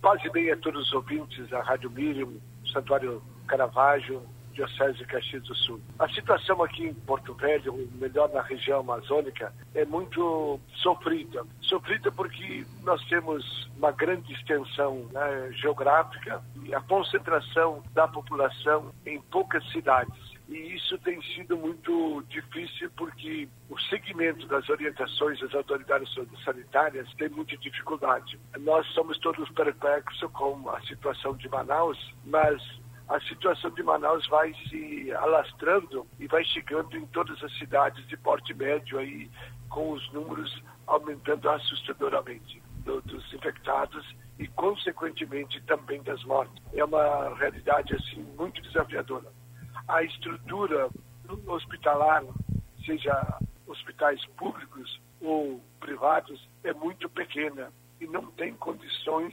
Paz e bem a todos os ouvintes da Rádio Miriam, Santuário Caravaggio, Diocese de Caxias do Sul. A situação aqui em Porto Velho, ou melhor na região amazônica, é muito sofrida. Sofrida porque nós temos uma grande extensão, né, geográfica e a concentração da população em poucas cidades. E isso tem sido muito difícil porque o seguimento das orientações das autoridades sanitárias tem muita dificuldade. Nós somos todos perplexos com a situação de Manaus, mas a situação de Manaus vai se alastrando e vai chegando em todas as cidades de porte médio, aí, com os números aumentando assustadoramente dos infectados e, consequentemente, também das mortes. É uma realidade assim muito desafiadora. A estrutura hospitalar, seja hospitais públicos ou privados, é muito pequena e não tem condições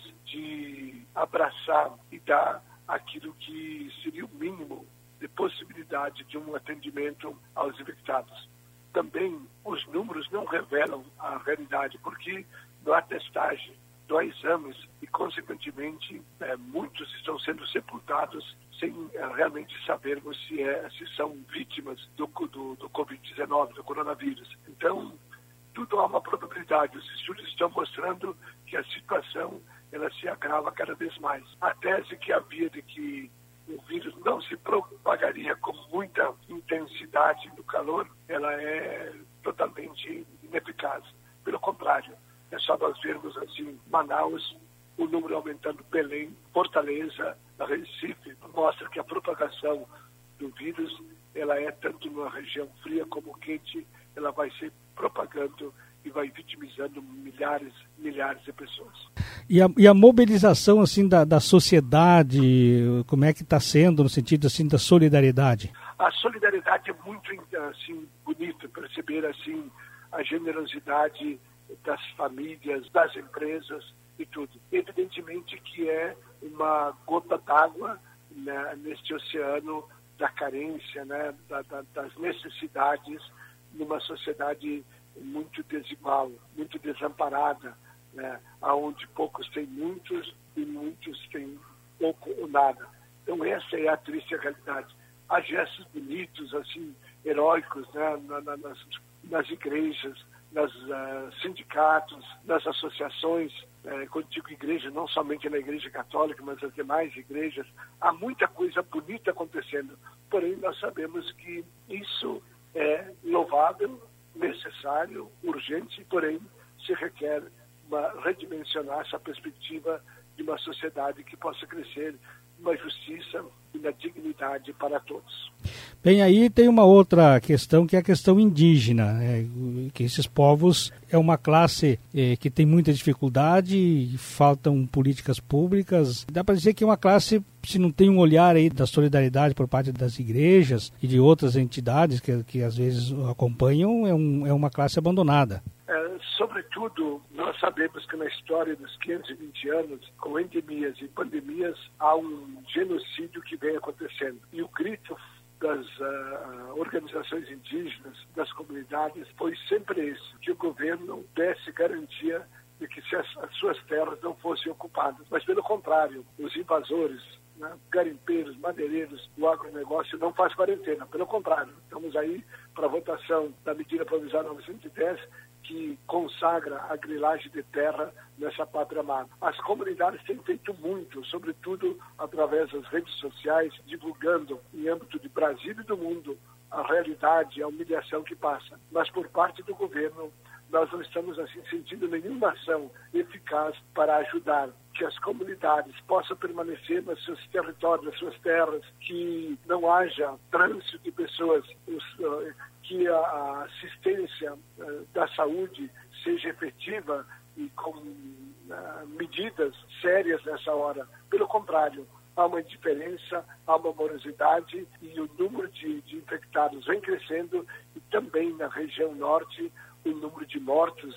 de abraçar e dar aquilo que seria o mínimo de possibilidade de um atendimento aos infectados. Também os números não revelam a realidade, porque não há testagem, não há exames e, consequentemente, muitos estão sendo sepultados sem realmente sabermos se são vítimas do Covid-19, do coronavírus. Então, tudo há uma probabilidade. Os estudos estão mostrando que a situação ela se agrava cada vez mais. A tese que havia de que o vírus não se propagaria com muita intensidade no calor, ela é totalmente ineficaz. Pelo contrário, é só nós vermos assim Manaus, o número aumentando, Belém, Fortaleza, Recife, mostra que a propagação do vírus, ela é tanto numa região fria como quente, ela vai se propagando e vai vitimizando milhares de pessoas. E a mobilização assim da sociedade, como é que está sendo no sentido assim da solidariedade? A solidariedade é muito assim bonita, perceber assim a generosidade das famílias, das empresas e tudo. Evidentemente que é uma gota d'água, né, neste oceano da carência, né, das necessidades numa sociedade muito desigual, muito desamparada, né, onde poucos têm muitos e muitos têm pouco ou nada. Então essa é a triste realidade. Há gestos bonitos, assim, heróicos, né, nas igrejas, nos sindicatos, nas associações. Quando digo igreja, não somente na igreja católica, mas as demais igrejas, há muita coisa bonita acontecendo. Porém, nós sabemos que isso é louvável, necessário, urgente, porém, se requer redimensionar essa perspectiva de uma sociedade que possa crescer na justiça e na dignidade para todos. Bem, aí tem uma outra questão, que é a questão indígena, que esses povos é uma classe que tem muita dificuldade, faltam políticas públicas. Dá para dizer que é uma classe, se não tem um olhar aí da solidariedade por parte das igrejas e de outras entidades que às vezes acompanham, é uma classe abandonada. Sobretudo, nós sabemos que na história dos 520 anos, com endemias e pandemias, há um genocídio que vem acontecendo. E o grito das organizações indígenas, das comunidades, foi sempre esse, que o governo desse garantia de que as suas terras não fossem ocupadas. Mas, pelo contrário, os invasores, né, garimpeiros, madeireiros, do agronegócio não faz quarentena. Pelo contrário, estamos aí para a votação da medida provisória 910, que consagra a grilagem de terra nessa pátria amada. As comunidades têm feito muito, sobretudo através das redes sociais, divulgando em âmbito de Brasil e do mundo a realidade, a humilhação que passa. Mas por parte do governo, nós não estamos assim sentindo nenhuma ação eficaz para ajudar que as comunidades possam permanecer nos seus territórios, nas suas terras, que não haja trânsito de pessoas, que a assistência da saúde seja efetiva e com medidas sérias nessa hora. Pelo contrário, há uma indiferença, há uma morosidade e o número de infectados vem crescendo e também na região norte o número de mortos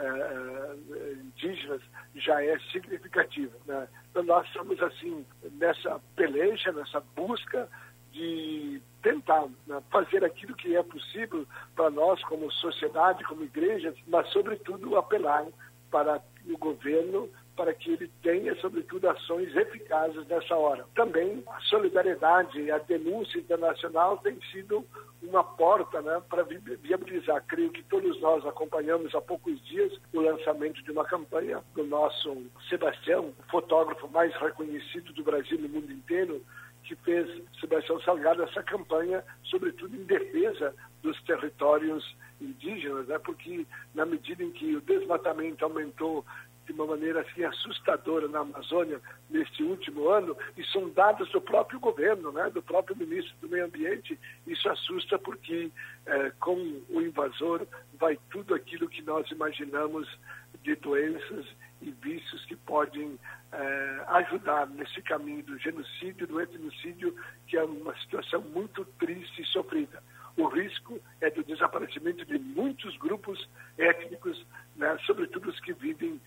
indígenas já é significativo, né? Então nós estamos assim nessa peleja, nessa busca de tentar, né, fazer aquilo que é possível para nós como sociedade, como igrejas, mas sobretudo apelar para o governo para que ele tenha, sobretudo, ações eficazes nessa hora. Também a solidariedade e a denúncia internacional tem sido uma porta, né, para viabilizar. Creio que todos nós acompanhamos há poucos dias o lançamento de uma campanha do nosso Sebastião, o fotógrafo mais reconhecido do Brasil e no mundo inteiro, que fez, Sebastião Salgado, essa campanha, sobretudo em defesa dos territórios indígenas, né? Porque na medida em que o desmatamento aumentou de uma maneira assim assustadora na Amazônia neste último ano, e são dados do próprio governo, né? Do próprio ministro do Meio Ambiente, isso assusta porque com o invasor vai tudo aquilo que nós imaginamos de doenças e vícios que podem ajudar nesse caminho do genocídio, do etnocídio, que é uma situação muito triste e sofrida. O risco é do desaparecimento de muitos grupos étnicos, né, sobretudo os que vivem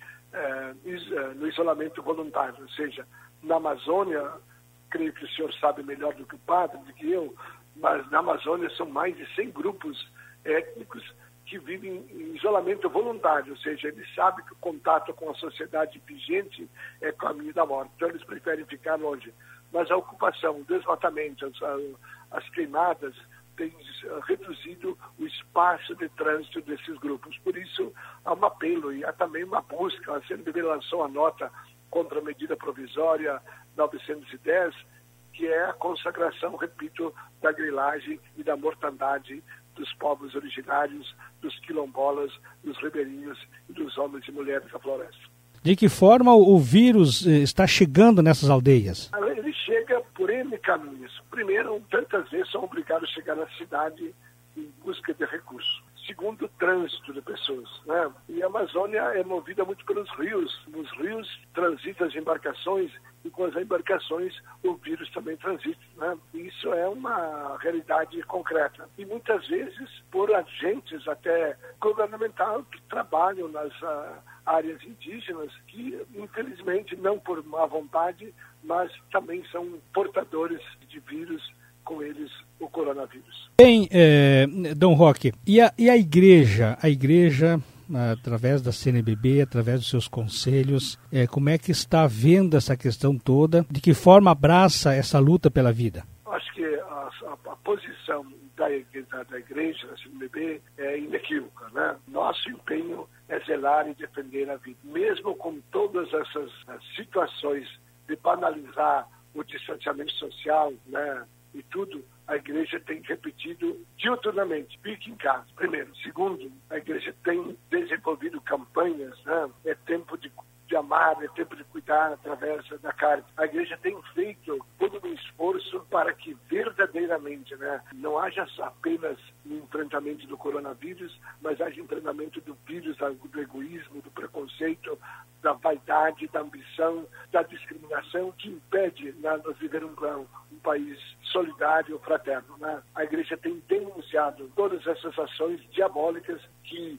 no isolamento voluntário. Ou seja, na Amazônia, creio que o senhor sabe melhor do que o padre, do que eu, mas na Amazônia são mais de 100 grupos étnicos que vivem em isolamento voluntário, ou seja, eles sabem que o contato com a sociedade vigente é o caminho da morte, então eles preferem ficar longe. Mas a ocupação, o desmatamento, as queimadas têm reduzido o espaço de trânsito desses grupos. Por isso, há um apelo e há também uma busca. A CNBB lançou a nota contra a medida provisória 910, que é a consagração, repito, da grilagem e da mortandade dos povos originários, dos quilombolas, dos ribeirinhos e dos homens e mulheres da floresta. De que forma o vírus está chegando nessas aldeias? Ele chega por N caminhos. Primeiro, tantas vezes são obrigados a chegar na cidade em busca de recursos. Segundo, o trânsito de pessoas, né? E a Amazônia é movida muito pelos rios. Nos rios transitam as embarcações e com as embarcações o vírus também transita, né? Isso é uma realidade concreta. E muitas vezes por agentes até governamentais que trabalham nas áreas indígenas, que infelizmente não por má vontade, mas também são portadores de vírus, com eles o coronavírus. Bem, Dom Roque, e a igreja? A igreja, através da CNBB, através dos seus conselhos, como é que está vendo essa questão toda? De que forma abraça essa luta pela vida? Acho que a posição da igreja, da CNBB, é inequívoca, né? Nosso empenho é zelar e defender a vida. Mesmo com todas essas situações de banalizar o distanciamento social, né? E tudo, a igreja tem repetido diuturnamente, fique em casa, primeiro. Segundo, a igreja tem desenvolvido campanhas, né? É tempo de amar, é tempo de cuidar através da carne. A igreja tem feito todo um esforço para que verdadeiramente, né, não haja apenas um enfrentamento do coronavírus, mas haja enfrentamento do vírus, do egoísmo, do preconceito, da vaidade, da ambição, da discriminação que impede, né, nós viver um país solidário, fraterno, né? A igreja tem denunciado todas essas ações diabólicas que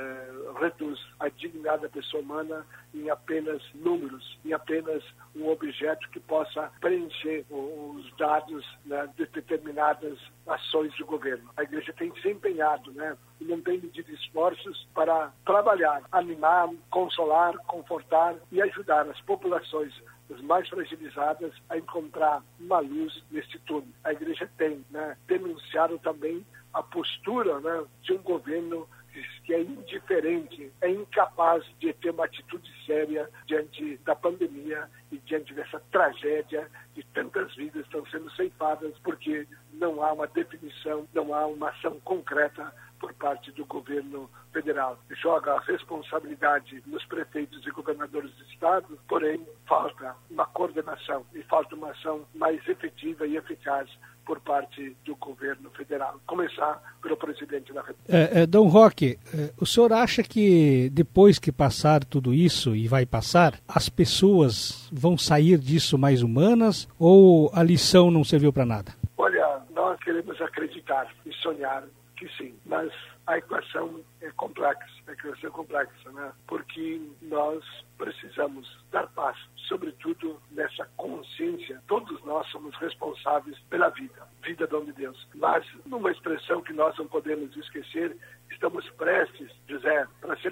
reduz a dignidade da pessoa humana em apenas números, em apenas um objeto que possa preencher os dados, né, de determinadas ações do governo. A igreja tem se empenhado, né, e não tem medido esforços para trabalhar, animar, consolar, confortar e ajudar as populações as mais fragilizadas a encontrar uma luz nesse túnel. A igreja tem, né, denunciado também a postura, né, de um governo que é indiferente, é incapaz de ter uma atitude séria diante da pandemia e diante dessa tragédia de tantas vidas estão sendo ceifadas, porque não há uma definição, não há uma ação concreta por parte do governo federal. Joga a responsabilidade nos prefeitos e governadores do estado, porém falta uma coordenação e falta uma ação mais efetiva e eficaz por parte do governo federal. Começar pelo presidente da República. Dom Roque, o senhor acha que depois que passar tudo isso, e vai passar, as pessoas vão sair disso mais humanas ou a lição não serviu para nada? Olha, nós queremos acreditar e sonhar que sim, mas a equação é complexa, né? Porque nós precisamos dar passo, sobretudo nessa consciência. Todos nós somos responsáveis pela vida dom de Deus. Mas, numa expressão que nós não podemos esquecer, estamos prestes, José, para ser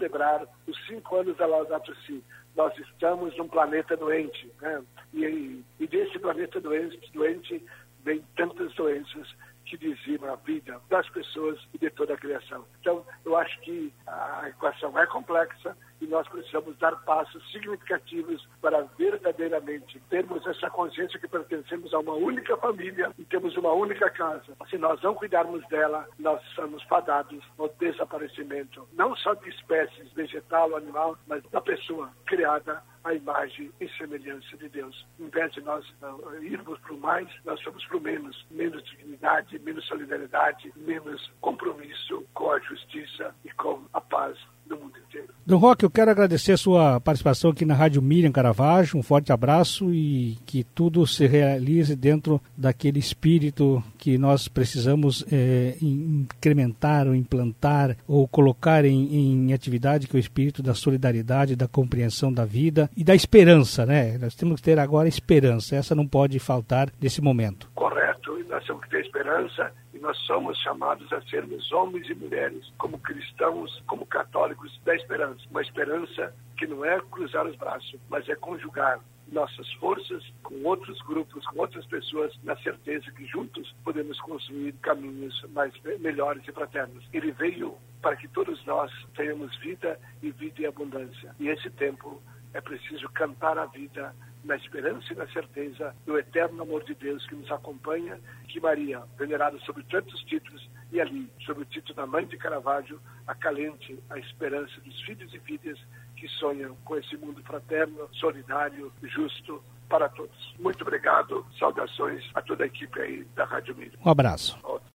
celebrar os 5 anos da Laudato Si. Nós estamos num planeta doente, né? E desse planeta doente vem tantas doenças que dizimam a vida das pessoas e de toda a criação. Então, eu acho que a equação é complexa e nós precisamos dar passos significativos para verdadeiramente termos essa consciência que pertencemos a uma única família e temos uma única casa. Se nós não cuidarmos dela, nós estamos fadados ao desaparecimento, não só de espécies, vegetal ou animal, mas da pessoa criada à imagem e semelhança de Deus. Em vez de nós irmos para o mais, nós somos para o menos. Menos dignidade, menos solidariedade, menos compromisso com a justiça e com a paz do mundo inteiro. Dom Roque, eu quero agradecer a sua participação aqui na Rádio Miriam Caravaggio, um forte abraço e que tudo se realize dentro daquele espírito que nós precisamos incrementar ou implantar ou colocar em atividade, que é o espírito da solidariedade, da compreensão da vida e da esperança, né? Nós temos que ter agora esperança, essa não pode faltar nesse momento. Correto, e nós temos que ter esperança. Nós somos chamados a sermos homens e mulheres, como cristãos, como católicos, da esperança. Uma esperança que não é cruzar os braços, mas é conjugar nossas forças com outros grupos, com outras pessoas, na certeza que juntos podemos construir caminhos melhores e fraternos. Ele veio para que todos nós tenhamos vida e vida em abundância. E esse tempo é preciso cantar a vida na esperança e na certeza do eterno amor de Deus que nos acompanha, que Maria, venerada sobre tantos títulos, e ali, sob o título da Mãe de Caravaggio, acalente a esperança dos filhos e filhas que sonham com esse mundo fraterno, solidário, justo para todos. Muito obrigado, saudações a toda a equipe aí da Rádio Miriam. Um abraço.